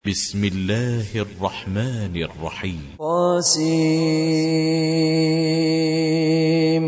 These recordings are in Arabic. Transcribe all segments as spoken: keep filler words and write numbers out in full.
بسم الله الرحمن الرحيم. قاسم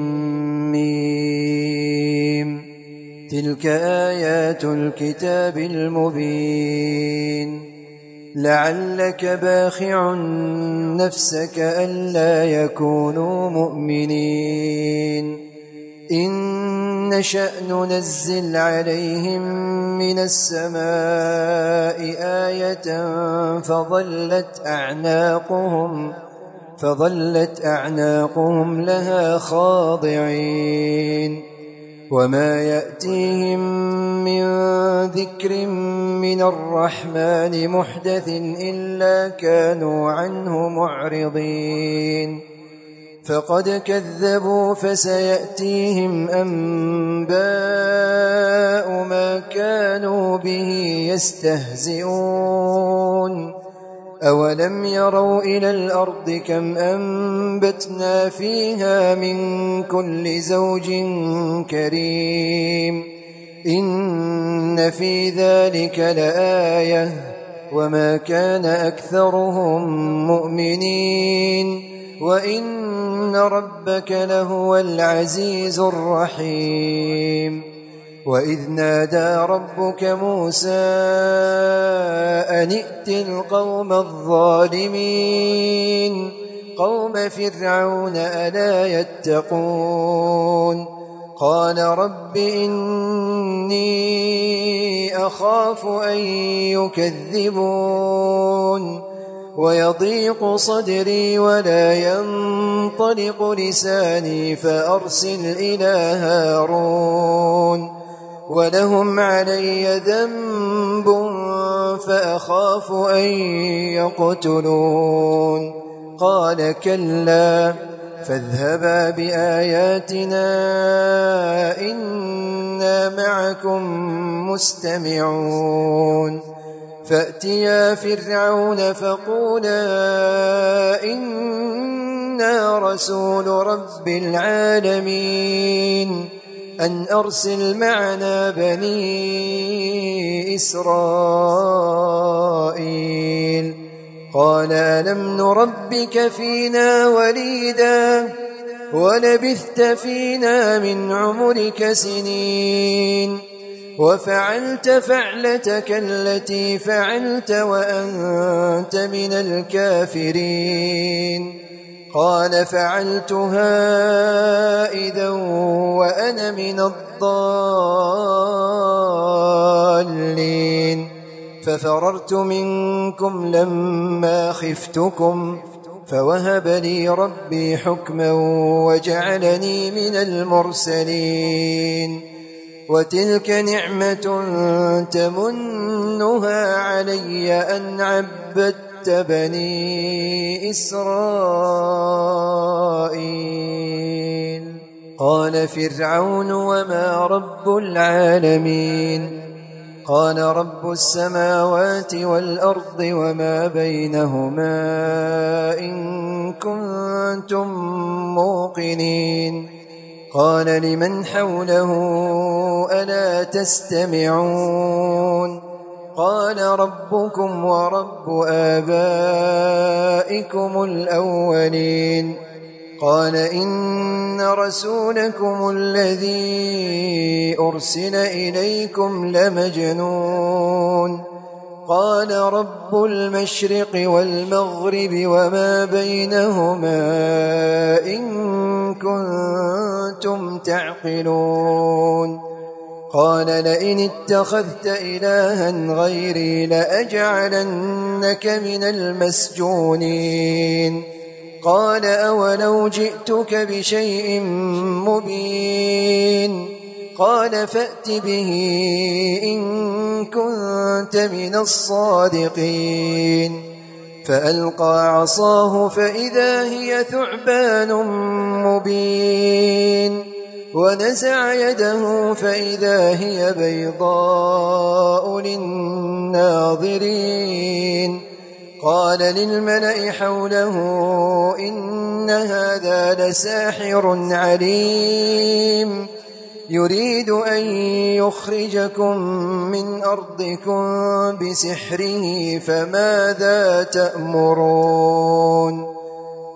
ميم. تلك آيات الكتاب المبين. لعلك باخع نفسك ألا يكونوا مؤمنين إن نشأ ننزل عليهم من السماء آية فظلت أعناقهم فظلت أعناقهم لها خاضعين وما يأتيهم من ذكر من الرحمن محدث إلا كانوا عنه معرضين فقد كذبوا فسيأتيهم أنباء ما كانوا به يستهزئون أولم يروا إلى الأرض كم أنبتنا فيها من كل زوج كريم إن في ذلك لآية وما كان أكثرهم مؤمنين وإن ربك لهو العزيز الرحيم وإذ نادى ربك موسى أن ائت القوم الظالمين قوم فرعون ألا يتقون قال رب إني أخاف أن يكذبون ويضيق صدري ولا ينطلق لساني فأرسل إلى هارون ولهم علي ذنب فأخاف أن يقتلون قال كلا فاذهبا بآياتنا إنا معكم مستمعون فأتيا فرعون فقولا إنا رسول رب العالمين أن أرسل معنا بني إسرائيل قال ألم نربك فينا وليدا ولبثت فينا من عمرك سنين وفعلت فعلتك التي فعلت وأنت من الكافرين قال فعلتها إذا وأنا من الضالين ففررت منكم لما خفتكم فوهب لي ربي حكما وجعلني من المرسلين وتلك نعمة تمنها علي أن عبدت بني إسرائيل قال فرعون وما رب العالمين قال رب السماوات والأرض وما بينهما إن كنتم موقنين قال لمن حوله ألا تستمعون قال ربكم ورب آبائكم الأولين قال إن رسولكم الذي أرسل إليكم لمجنون قال رب المشرق والمغرب وما بينهما إن كنتم تعقلون قال لئن اتخذت إلها غيري لأجعلنك من المسجونين قال أولو جئتك بشيء مبين قال فأت به إن كنت من الصادقين فألقى عصاه فإذا هي ثعبان مبين ونزع يده فإذا هي بيضاء للناظرين قال للملأ حوله إن هذا لساحر عليم يريد أن يخرجكم من أرضكم بسحره فماذا تأمرون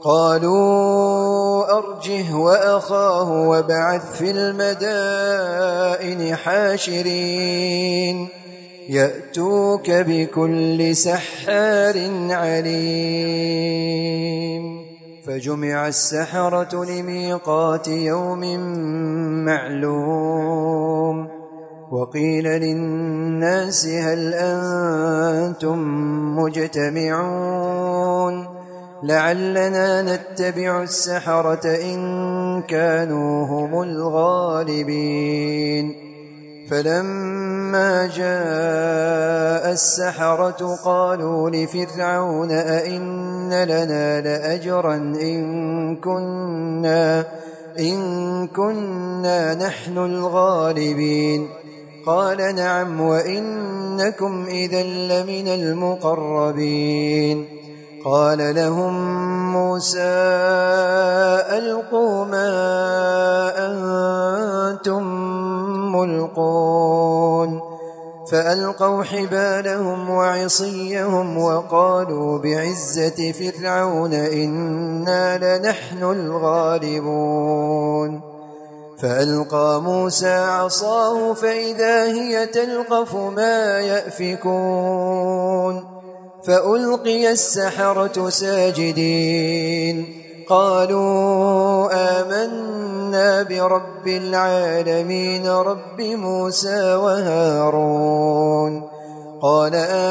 قالوا أرجه وأخاه وابعث في المدائن حاشرين يأتوك بكل سحار عليم فجمع السحرة لميقات يوم معلوم وقيل للناس هل أنتم مجتمعون لعلنا نتبع السحرة إن كانوا هم الغالبين فلما جاء السحرة قالوا لفرعون أئن لنا لأجرا إن كنا, إن كنا نحن الغالبين قال نعم وإنكم إذا لمن المقربين قال لهم موسى ألقوا ما أنتم ملقون فألقوا حبالهم وعصيهم وقالوا بعزة فرعون إنا لنحن الغالبون فألقى موسى عصاه فإذا هي تلقف ما يأفكون فألقي السحرة ساجدين قالوا آمنا برب العالمين رب موسى وهارون قال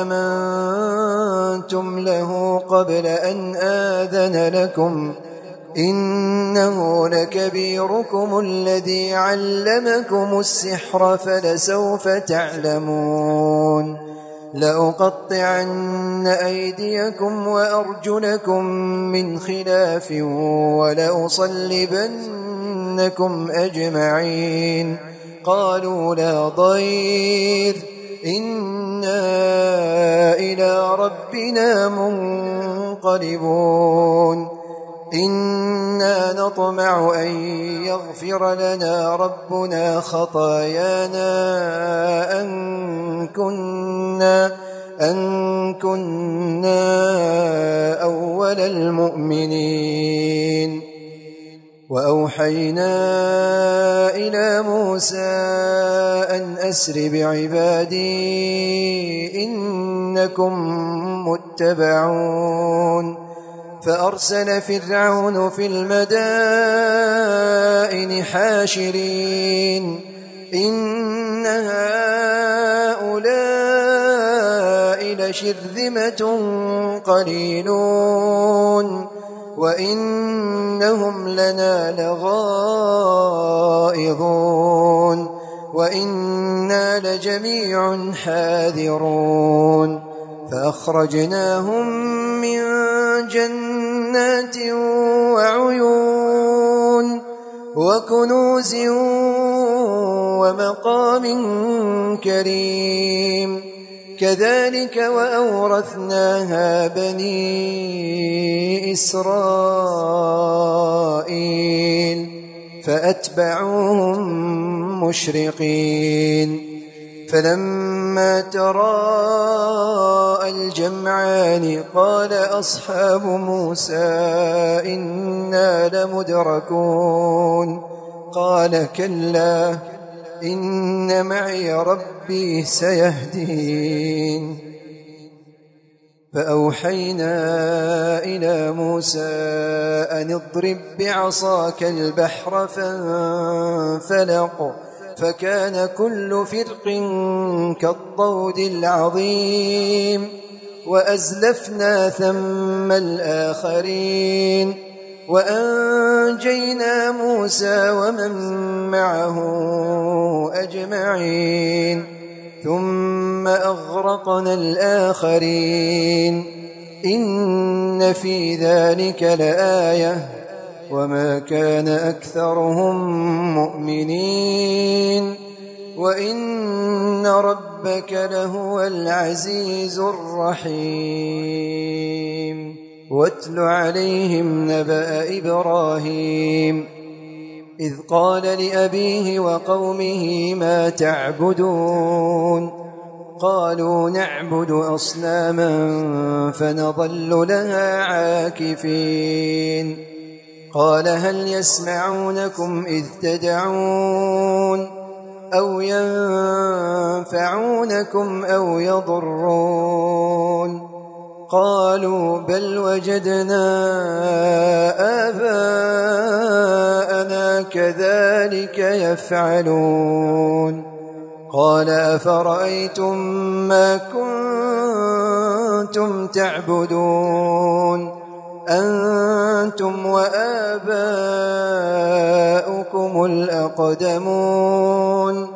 آمنتم له قبل أن آذن لكم إنه لكبيركم الذي علمكم السحر فلسوف تعلمون لأقطعن أيديكم وأرجلكم من خلاف ولأصلبنكم أجمعين قالوا لا ضير إنا إلى ربنا منقلبون إنا نطمع أن يغفر لنا ربنا خطايانا أن كنا, أن كنا أول المؤمنين وأوحينا إلى موسى أن أسر بعبادي إنكم متبعون فأرسل فرعون في المدائن حاشرين إن هؤلاء لشرذمة قليلون وإنهم لنا لغائظون وإنا لجميع حاذرون فأخرجناهم من جنات وعيون وكنوز ومقام كريم كذلك وأورثناها بني إسرائيل فأتبعوهم مشرقين فلما تراءى الجمعان قال أصحاب موسى إنا لمدركون قال كلا إن معي ربي سيهدين فأوحينا إلى موسى أن اضرب بعصاك البحر فانفلق فكان كل فرق كالطود العظيم وأزلفنا ثم الآخرين وأنجينا موسى ومن معه أجمعين ثم أغرقنا الآخرين إن في ذلك لآية وما كان أكثرهم مؤمنين وإن ربك لهو العزيز الرحيم واتل عليهم نبأ إبراهيم إذ قال لأبيه وقومه ما تعبدون قالوا نعبد أصناما فنظل لها عاكفين قال هل يسمعونكم إذ تدعون أو ينفعونكم أو يضرون قالوا بل وجدنا آباءنا كذلك يفعلون قال أفرأيتم ما كنتم تعبدون أنتم وآباؤكم الأقدمون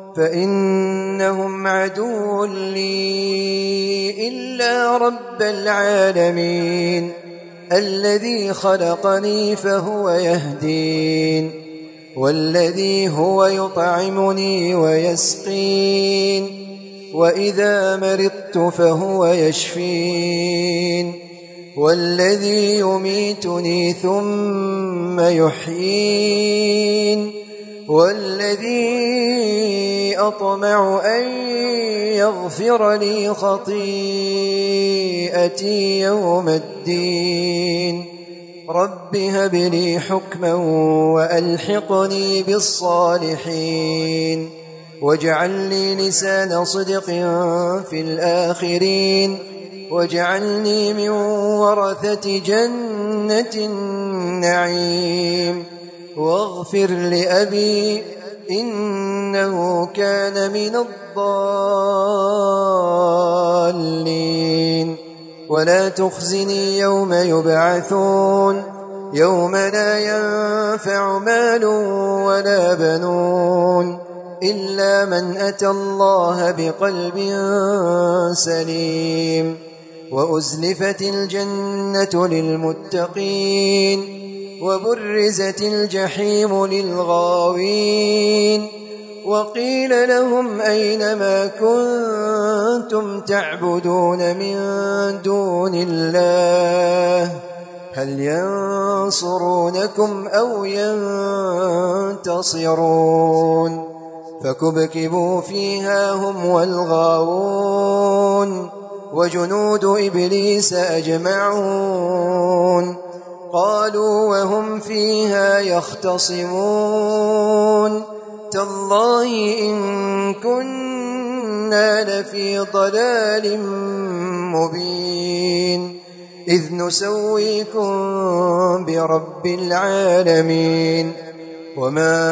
فإنهم عدو لي إلا رب العالمين الذي خلقني فهو يهدين والذي هو يطعمني ويسقين وإذا مرضت فهو يشفين والذي يميتني ثم يحيين والذي أطمع أن يغفر لي خطيئتي يوم الدين رب هب لي حكما وألحقني بالصالحين واجعل لي لسان صدق في الآخرين واجعلني من ورثة جنة النعيم واغفر لأبي إنه كان من الضالين ولا تخزني يوم يبعثون يوم لا ينفع مال ولا بنون إلا من أتى الله بقلب سليم وأزلفت الجنة للمتقين وبرزت الجحيم للغاوين وقيل لهم أين ما كنتم تعبدون من دون الله هل ينصرونكم أو ينتصرون فكبكبوا فيها هم والغاوون وجنود إبليس أجمعون قالوا وهم فيها يختصمون تالله إن كنا لفي ضلال مبين إذ نسويكم برب العالمين وما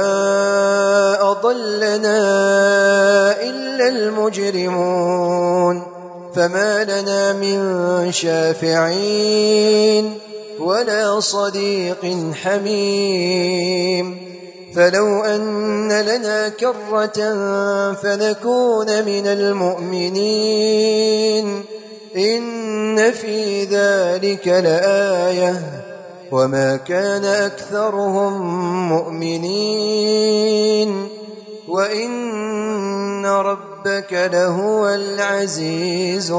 أضلنا إلا المجرمون فما لنا من شافعين ولا صديق حميم فلو أن لنا كرة فنكون من المؤمنين إن في ذلك لآية وما كان أكثرهم مؤمنين وإن ربك لهو العزيز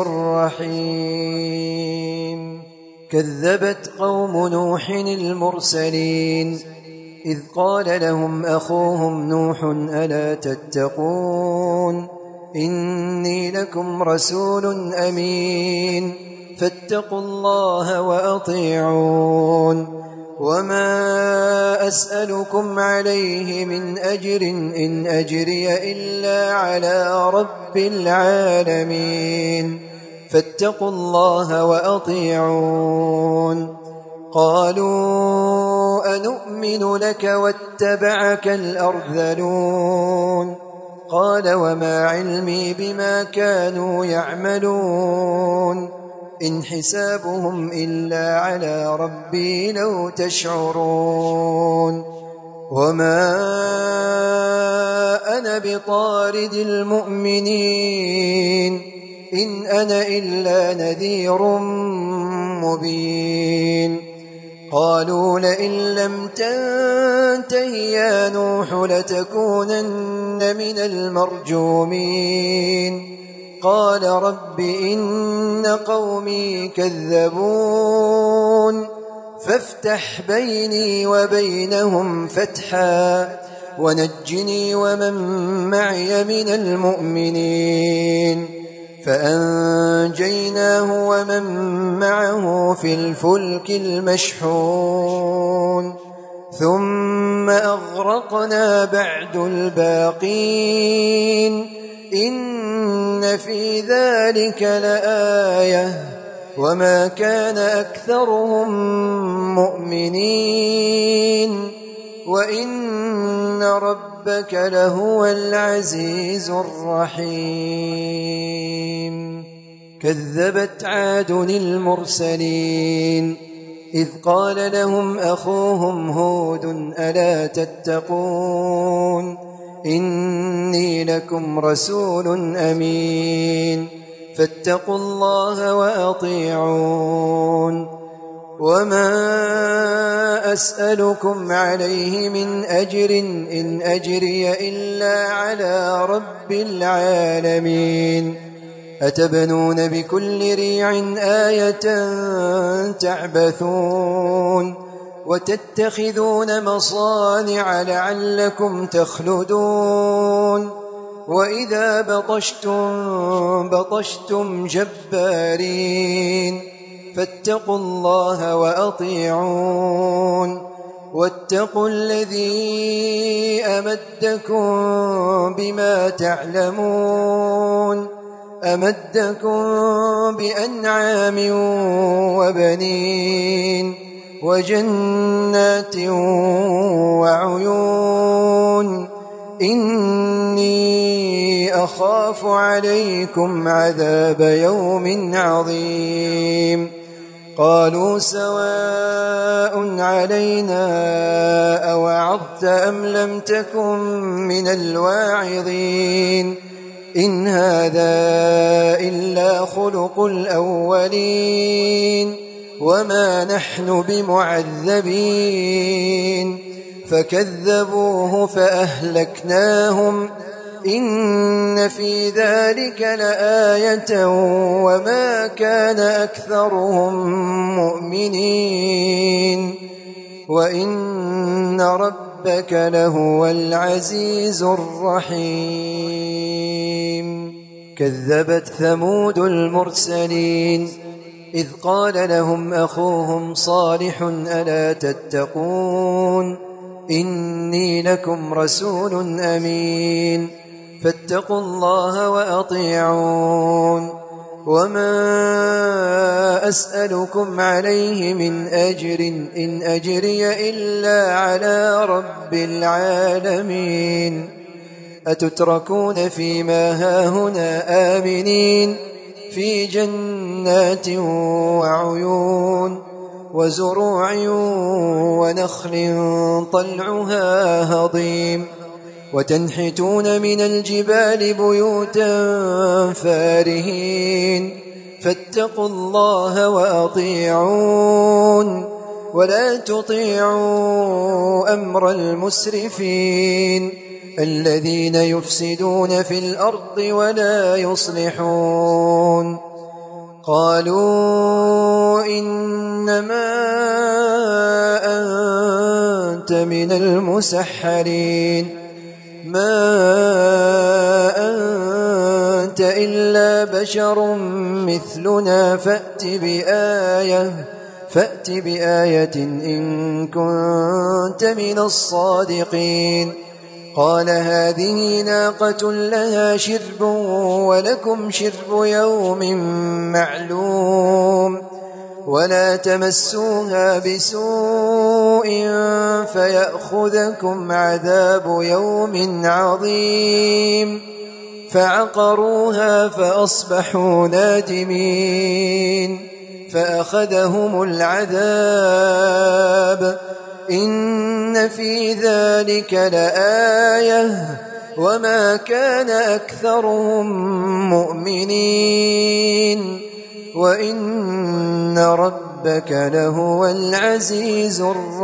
الرحيم كذبت قوم نوح المرسلين إذ قال لهم أخوهم نوح ألا تتقون إني لكم رسول أمين فاتقوا الله وأطيعون وما أسألكم عليه من أجر إن أجري إلا على رب العالمين فاتقوا الله وأطيعون قالوا أنؤمن لك واتبعك الأرذلون قال وما علمي بما كانوا يعملون إن حسابهم إلا على ربي لو تشعرون وما أنا بطارد المؤمنين إن أنا إلا نذير مبين قالوا لئن لم تنته يا نوح لتكونن من المرجومين قال رب إن قومي كذبون فافتح بيني وبينهم فتحا ونجني ومن معي من المؤمنين فأنجيناه ومن معه في الفلك المشحون ثم أغرقنا بعد الباقين إن في ذلك لآية وما كان أكثرهم مؤمنين وإن ربك لهو العزيز الرحيم. كذبت عاد المرسلين إذ قال لهم أخوهم هود ألا تتقون إني لكم رسول أمين فاتقوا الله وأطيعون وما أسألكم عليه من أجر إن أجري إلا على رب العالمين أتبنون بكل ريع آية تعبثون وتتخذون مصانع لعلكم تخلدون وإذا بطشتم بطشتم جبارين فاتقوا الله وأطيعون واتقوا الذي أمدكم بما تعلمون أمدكم بأنعام وبنين وجنات وعيون إني أخاف عليكم عذاب يوم عظيم قالوا سواء علينا أوعظت أم لم تكن من الواعظين إن هذا إلا خلق الأولين وما نحن بمعذبين فكذبوه فأهلكناهم إن في ذلك لآية وما كان أكثرهم مؤمنين وإن ربك لهو العزيز الرحيم. كذبت ثمود المرسلين إذ قال لهم أخوهم صالح ألا تتقون إني لكم رسول أمين فاتقوا الله وأطيعون وما أسألكم عليه من أجر إن أجري إلا على رب العالمين أتتركون فيما هاهنا آمنين في جنات وعيون وزروع ونخل طلعها هضيم وتنحتون من الجبال بيوتا فارهين فاتقوا الله وأطيعون ولا تطيعوا أمر المسرفين الذين يفسدون في الأرض ولا يصلحون قالوا إنما أنت من المسحرين ما أنت إلا بشر مثلنا فأت بآية فأت بآية إن كنت من الصادقين قال هذه ناقة لها شرب ولكم شرب يوم معلوم ولا تمسوها بسوء فيأخذكم عذاب يوم عظيم فعقروها فأصبحوا نادمين فأخذهم العذاب إن في ذلك لآية وما كان أكثرهم مؤمنين وإن ربك لهو العزيز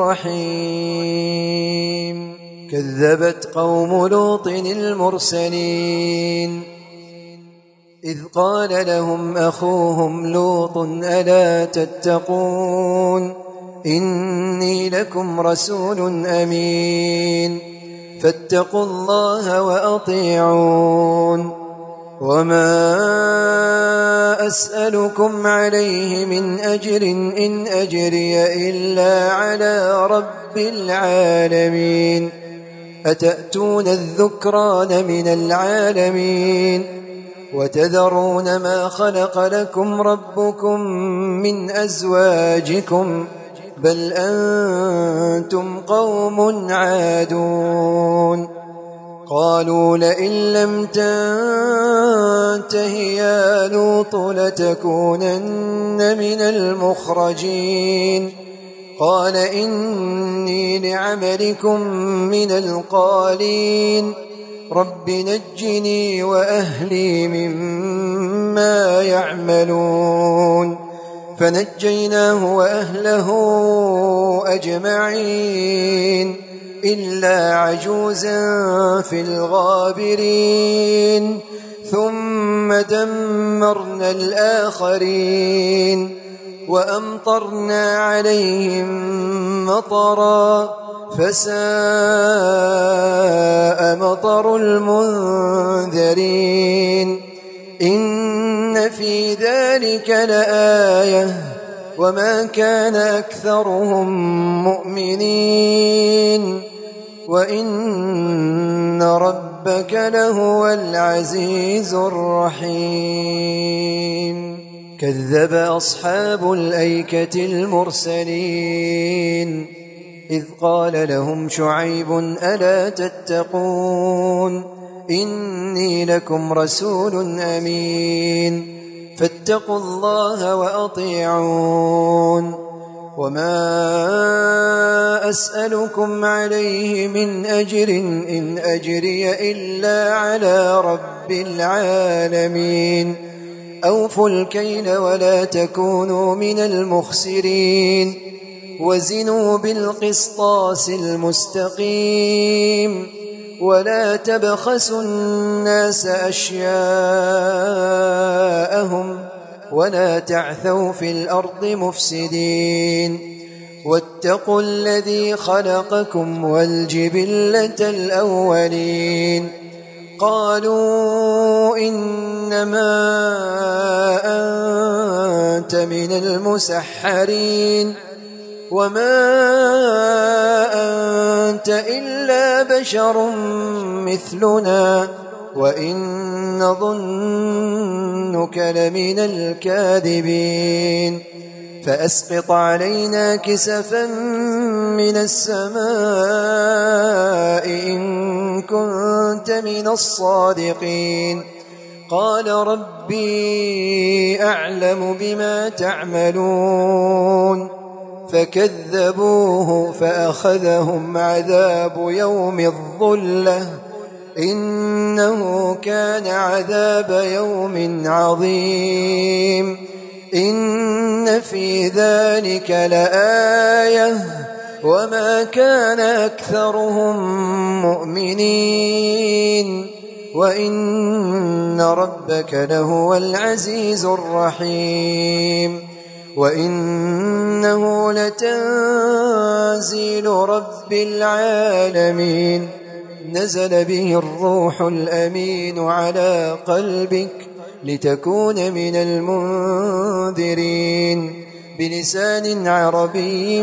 الرحيم. كذبت قوم لوط المرسلين إذ قال لهم أخوهم لوط ألا تتقون إني لكم رسول أمين فاتقوا الله وأطيعون وما أسألكم عليه من أجر إن أجري إلا على رب العالمين أتأتون الذكران من العالمين وتذرون ما خلق لكم ربكم من أزواجكم بل أنتم قوم عادون قالوا لئن لم تنته يا لوط لتكونن من المخرجين قال إني لعملكم من القالين رب نجني وأهلي مما يعملون فنجيناه وأهله أجمعين إلا عجوزا في الغابرين ثم دمرنا الآخرين وأمطرنا عليهم مطرا فساء مطر المنذرين إن في ذلك لآية وما كان أكثرهم مؤمنين وإن ربك لهو العزيز الرحيم كذب أصحاب الأيكة المرسلين إذ قال لهم شعيب ألا تتقون إني لكم رسول أمين فاتقوا الله وأطيعون وما أسألكم عليه من أجر إن أجري إلا على رب العالمين أوفوا الكيل ولا تكونوا من المخسرين وزنوا بالقسطاس المستقيم ولا تبخسوا الناس أشياءهم ولا تعثوا في الأرض مفسدين واتقوا الذي خلقكم والجبلة الأولين قالوا إنما أنت من المسحرين وما أنت إلا بشر مثلنا وإن نظنك لمن الكاذبين فأسقط علينا كسفا من السماء إن كنت من الصادقين قال ربي أعلم بما تعملون فكذبوه فأخذهم عذاب يوم الظلة إنه كان عذاب يوم عظيم إن في ذلك لآية وما كان أكثرهم مؤمنين وإن ربك لهو العزيز الرحيم وإنه لتنزيل رب العالمين نزل به الروح الأمين على قلبك لتكون من المنذرين بلسان عربي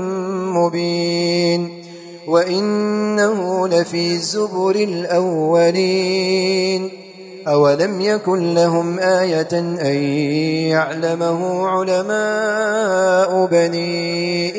مبين وإنه لفي زبر الأولين أولم يكن لهم آية أن يعلمه علماء بني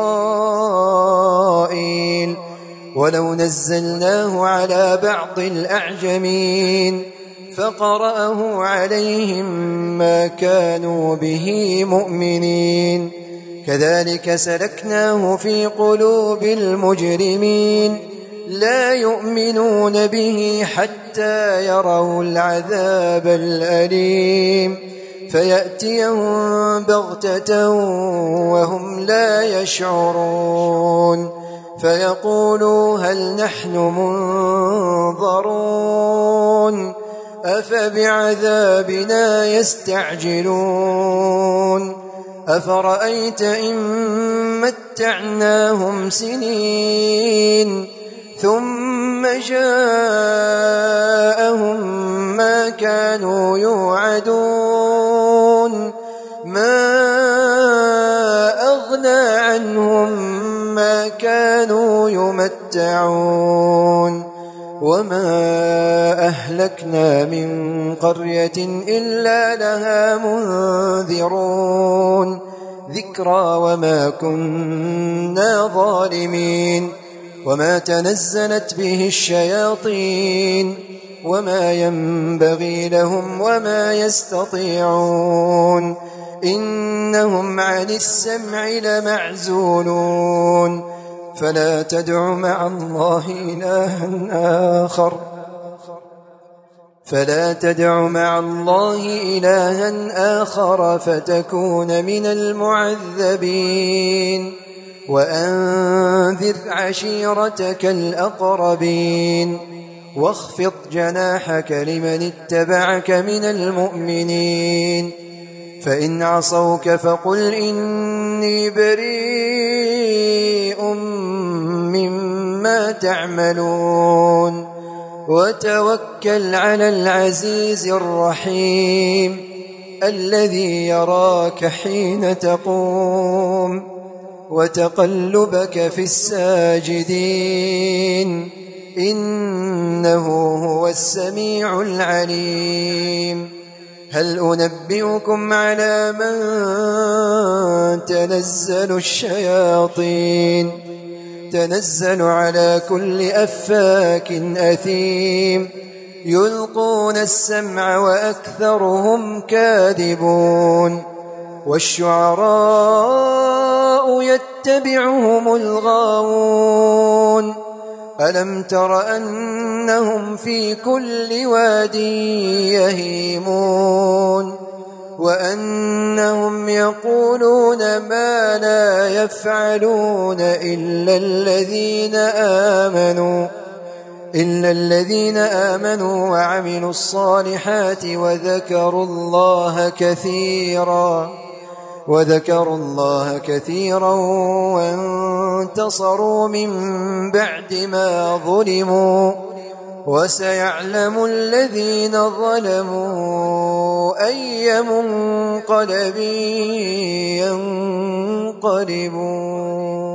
إسرائيل ولو نزلناه على بعض الأعجمين فقرأه عليهم ما كانوا به مؤمنين كذلك سلكناه في قلوب المجرمين لا يؤمنون به حتى يروا العذاب الأليم فيأتيهم بغتة وهم لا يشعرون فيقولوا هل نحن منظرون أفبعذابنا يستعجلون أفرأيت إن متعناهم سنين ثم جاءهم ما كانوا يوعدون ما أغنى عنهم ما كانوا يمتعون وما أهلكنا من قرية إلا لها منذرون ذكرى وما كنا ظالمين وما تنزلت به الشياطين وما ينبغي لهم وما يستطيعون إنهم عن السمع لمعزولون فلا تدع مع الله إلها آخر فلا تدع مع الله إلها آخر فتكون من المعذبين وأنذر عشيرتك الأقربين واخفض جناحك لمن اتبعك من المؤمنين فإن عصوك فقل إني بريء مما تعملون وتوكل على العزيز الرحيم الذي يراك حين تقوم وتقلبك في الساجدين إنه هو السميع العليم هل أنبئكم على من تنزل الشياطين تنزل على كل أفاك أثيم يلقون السمع وأكثرهم كاذبون والشعراء يتبعهم الغاوون ألم تر أنهم في كل واد يهيمون وأنهم يقولون ما لا يفعلون إلا الذين آمنوا إلا الذين آمنوا وعملوا الصالحات وذكروا الله كثيرا وذكروا الله كثيرا وانتصروا من بعد ما ظلموا وسيعلم الذين ظلموا أي منقلب ينقلبون